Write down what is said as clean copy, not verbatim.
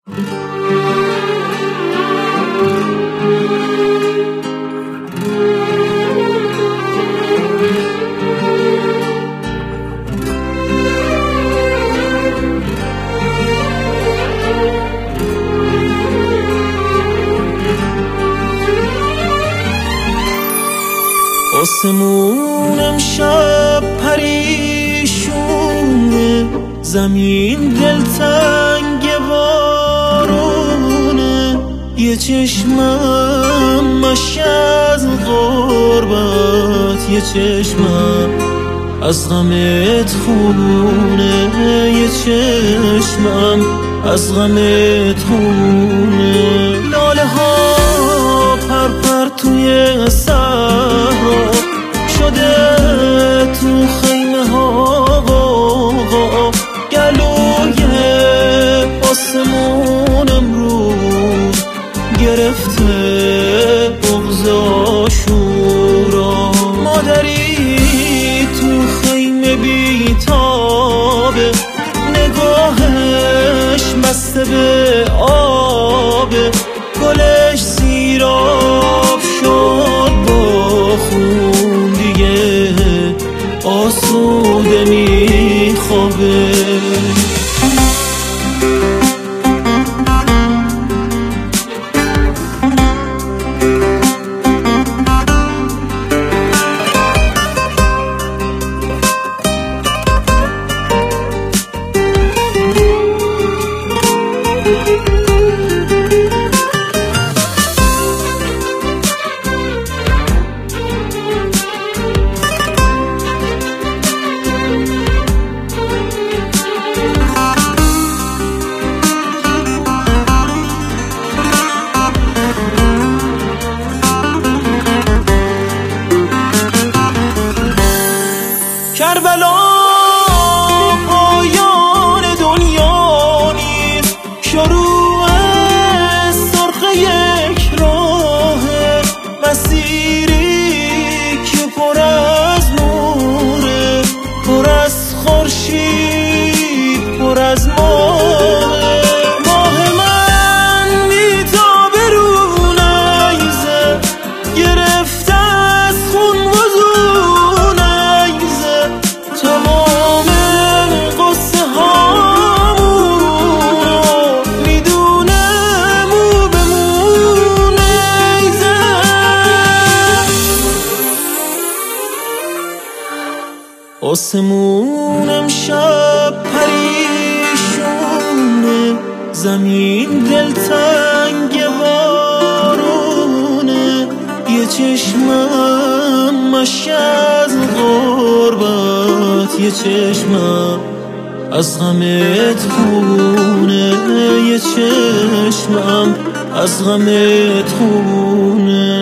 آسمون امشب پریشونه، زمین دلتنگ بارونه، یه چشمم مشک از غربت، یه چشمم از غمت خونه، یه چشمم از غمت خونه. لاله ها پرپر توی صحرا شده، تو خیمه ها غوغا، گلوی آسمون امروز گرفته بغض عاشورا. مادری تو خیمه بیتابه، نگاهش بسته به آبه، گلش سیراب شد با خون، دیگه آسوده میخوابه. کربلا پایان دنیا نیست، شروع سرخ یک راه، مسیری که پر از نوره، پر از خورشید، پر از ماه. ماه من میتابه رو نیزه، گرفته از خون وزون نیزه، تمام قصه هامون میدونه مو به مو نیزه. آسمون امشب پریشونه، زمین دلتنگ بارونه، یه چشمم مشک از غربت، یه چشمم از غمت خونه، یه چشمم از غمت خونه.